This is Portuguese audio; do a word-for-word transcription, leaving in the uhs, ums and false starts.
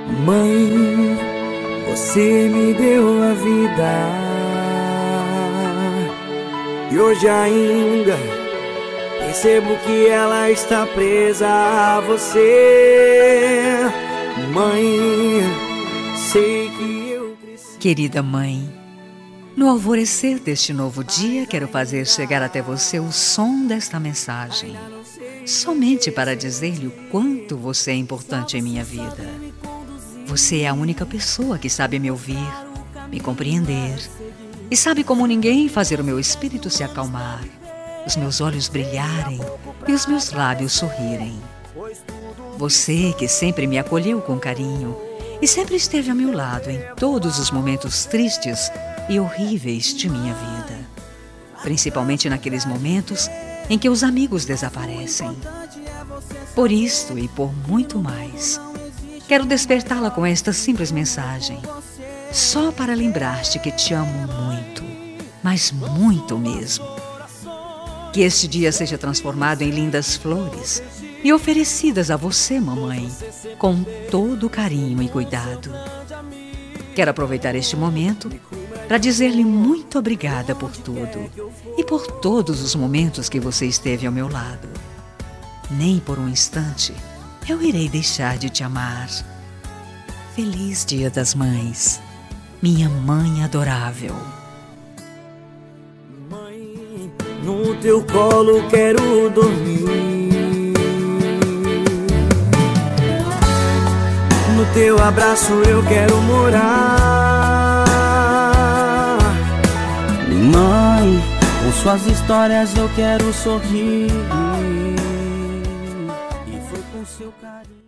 Mãe, você me deu a vida e hoje ainda percebo que ela está presa a você. Mãe, sei que eu preciso... Querida mãe, no alvorecer deste novo dia, quero fazer chegar até você o som desta mensagem, somente para dizer-lhe o quanto você é importante em minha vida. Você é a única pessoa que sabe me ouvir, me compreender e sabe como ninguém fazer o meu espírito se acalmar, os meus olhos brilharem e os meus lábios sorrirem. Você que sempre me acolheu com carinho e sempre esteve ao meu lado em todos os momentos tristes e horríveis de minha vida, principalmente naqueles momentos em que os amigos desaparecem. Por isto e por muito mais, quero despertá-la com esta simples mensagem, só para lembrar-te que te amo muito, mas muito mesmo. Que este dia seja transformado em lindas flores e oferecidas a você, mamãe, com todo carinho e cuidado. Quero aproveitar este momento para dizer-lhe muito obrigada por tudo e por todos os momentos que você esteve ao meu lado. Nem por um instante eu irei deixar de te amar. Feliz Dia das Mães, minha mãe adorável. Mãe, no teu colo quero dormir, no teu abraço eu quero morar. Mãe, com suas histórias eu quero sorrir, e foi com seu carinho.